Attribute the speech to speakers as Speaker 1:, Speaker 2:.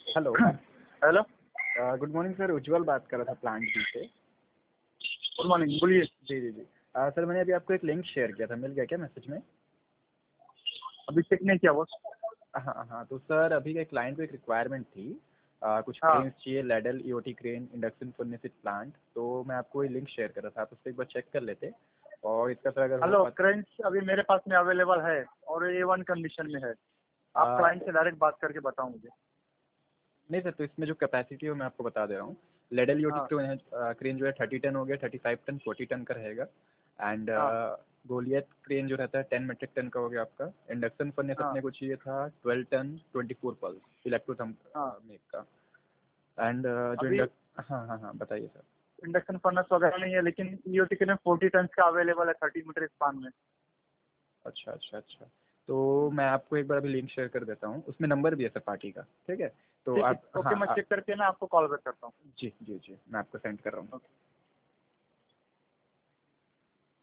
Speaker 1: Hello.
Speaker 2: Hello.
Speaker 1: Good morning sir, Ujjwal बात कर रहा था प्लांट बी से।
Speaker 2: गुड मॉर्निंग, बोलिए।
Speaker 1: जी जी जी। सर मैंने अभी आपको एक लिंक शेयर किया था, मिल गया क्या मैसेज में?
Speaker 2: अभी चेक नहीं किया बॉस।
Speaker 1: हाँ हाँ, तो सर अभी एक क्लाइंट को एक रिक्वायरमेंट थी, कुछ
Speaker 2: हाँ।
Speaker 1: क्रेन्स चाहिए, ladle EOT crane, induction furnace plant. तो मैं आपको ये लिंक शेयर कर रहा था, आप उससे एक बार चेक कर लेते। और इसका सर अगर हो
Speaker 2: हेलो,
Speaker 1: पाता।
Speaker 2: क्रेंच अभी मेरे पास में अवेलेबल है और A1 कंडीशन में है। आप क्लाइंट से डायरेक्ट बात करके बताओ मुझे।
Speaker 1: नहीं सर, तो इसमें जो कैपेसिटी है मैं आपको बता दे रहा हूँ। लेडल ईओटी
Speaker 2: हाँ
Speaker 1: क्रेन जो है 30 टन हो गया, 35 टन, 40 टन का रहेगा। एंड
Speaker 2: हाँ
Speaker 1: गोलियत क्रेन जो रहता है 10 मेट्रिक टन का हो गया आपका। इंडक्शन फर्नेस
Speaker 2: हाँ
Speaker 1: अपने को चाहिए था 12 टन, 24 पल्स इलेक्ट्रो
Speaker 2: हाँ।
Speaker 1: मेक का। एंड जो
Speaker 2: अभी
Speaker 1: हाँ हाँ हाँ, बताइए सर।
Speaker 2: इंडक्शन फर्नेस वगैरह नहीं है, लेकिन EOT के लिए 40 टन का अवेलेबल है 30 मीटर स्पान में।
Speaker 1: अच्छा अच्छा अच्छा। तो मैं आपको एक बार अभी लिंक शेयर कर देता हूँ, उसमें नंबर भी है सर पार्टी का, ठीक है? तो
Speaker 2: ठीक है,
Speaker 1: आप
Speaker 2: ओके,
Speaker 1: हाँ
Speaker 2: मैं चेक करके ना आपको कॉल बैक करता हूँ।
Speaker 1: जी जी जी, मैं आपको सेंड कर रहा हूँ।